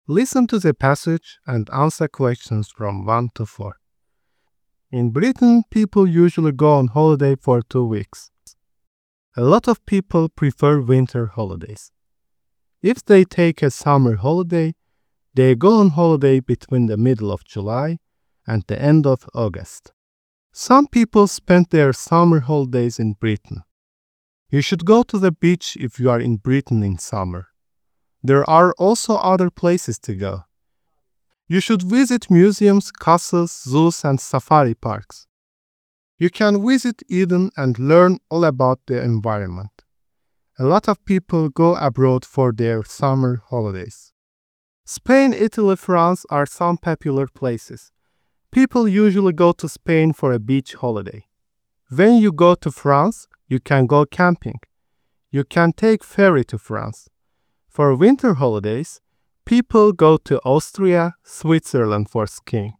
Listen to the passage and answer questions from 1 to 4. In Britain, people usually go on holiday for 2 weeks. A lot of people prefer winter holidays. If they take a summer holiday, they go on holiday between the middle of July and the end of August. Some people spend their summer holidays in Britain. You should go to the beach if you are in Britain in summer. There are also other places to go. You should visit museums, castles, zoos, and safari parks. You can visit Eden and learn all about the environment. A lot of people go abroad for their summer holidays. Spain, Italy, France are some popular places. People usually go to Spain for a beach holiday. When you go to France, you can go camping. You can take ferry to France. For winter holidays, people go to Austria, Switzerland for skiing.